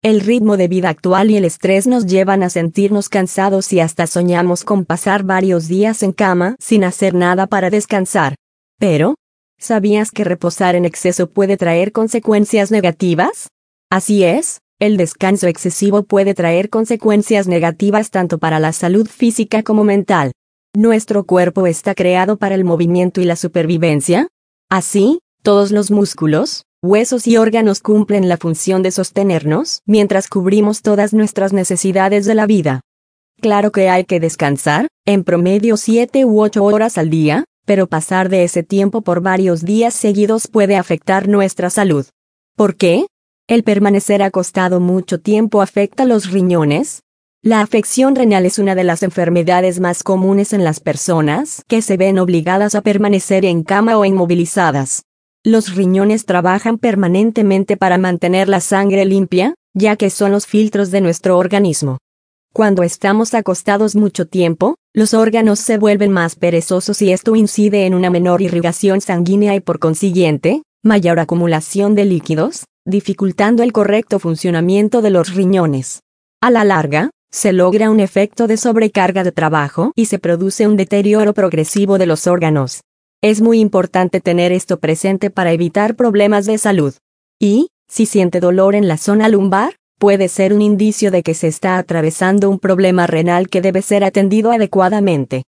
El ritmo de vida actual y el estrés nos llevan a sentirnos cansados y hasta soñamos con pasar varios días en cama sin hacer nada para descansar. Pero, ¿sabías que reposar en exceso puede traer consecuencias negativas? Así es, el descanso excesivo puede traer consecuencias negativas tanto para la salud física como mental. ¿Nuestro cuerpo está creado para el movimiento y la supervivencia? Así, todos los músculos, huesos y órganos cumplen la función de sostenernos mientras cubrimos todas nuestras necesidades de la vida. Claro que hay que descansar, en promedio 7 u 8 horas al día, pero pasar de ese tiempo por varios días seguidos puede afectar nuestra salud. ¿Por qué? ¿El permanecer acostado mucho tiempo afecta los riñones? La afección renal es una de las enfermedades más comunes en las personas que se ven obligadas a permanecer en cama o inmovilizadas. Los riñones trabajan permanentemente para mantener la sangre limpia, ya que son los filtros de nuestro organismo. Cuando estamos acostados mucho tiempo, los órganos se vuelven más perezosos y esto incide en una menor irrigación sanguínea y por consiguiente, mayor acumulación de líquidos, dificultando el correcto funcionamiento de los riñones. A la larga, se logra un efecto de sobrecarga de trabajo y se produce un deterioro progresivo de los órganos. Es muy importante tener esto presente para evitar problemas de salud. Y, si siente dolor en la zona lumbar, puede ser un indicio de que se está atravesando un problema renal que debe ser atendido adecuadamente.